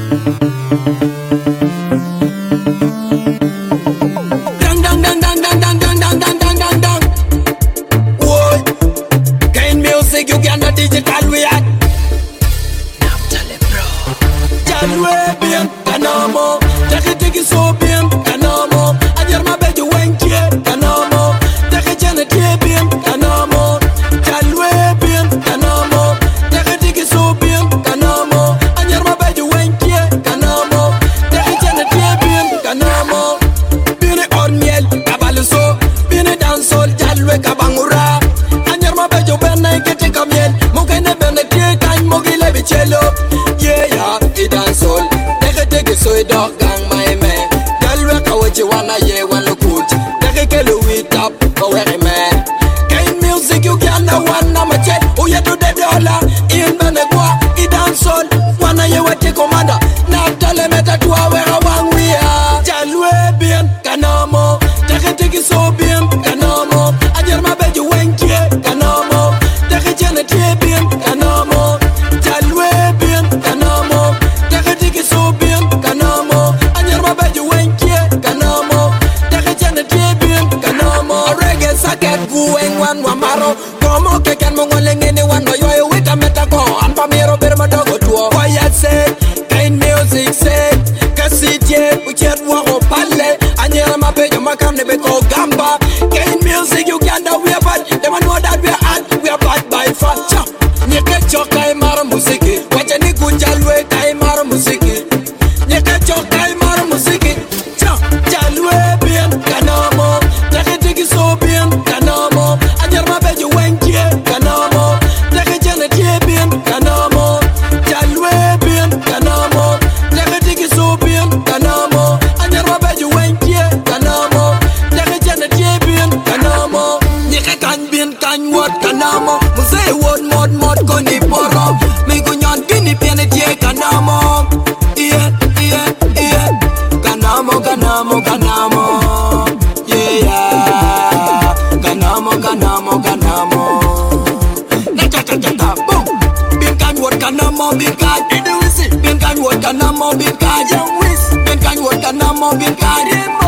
Digital we at Naphtali Pro. Jalwe bien, kanamo. Teki so bien, kanamo. Ayer ma beju wenkie, kanamo. Teki jene tie bien, kanamo. Jalwe bien, kanamo. Teki so bien, kanamo. Ayer ma beju wenkie, kanamo. Teki jene tie bien, kanamo. Bine on miel, kabalu so. Bine dansol, jalwe kabangura. Ayer ma beju benai kete kamiel. Cello, yeah, it dance all. Take it so it dog gang my man. Tell me what you wanna hear when you put. Take it with up, go where man. Kind music you can the one I'm a check. Oh, you do the dollar in Benegua. It dance all. Wanna hear what you commander. Now tell me that you are where I want we are. Jalwe bien, kanamo. Take it so bien, kanamo. I just my bed you went here, kanamo. Take it generative bien, kanamo. Wamaro, como que can mongoling anyone no you with a metaco and Pamiro Bermadogo to why I said kind music said Cassidy we can't walk up pale and you're my pay your macam never go gamba kind music you can't know we are bad they know that we are bad by far Nika chokai mara musiki wacha ni kujalwe kai mara musiki Nika chokai mara musiki jalwe bien kanamo takitiki so bien kanamo Kanamo, Muse word mod koni poro. Me kunyon kini piane tie kanamo. Yeah. Kanamo. Yeah. Kanamo. Na boom. Bin kan word kanamo bin kan. Bin kan word kanamo bin kan. Bin kan word kanamo bin kan.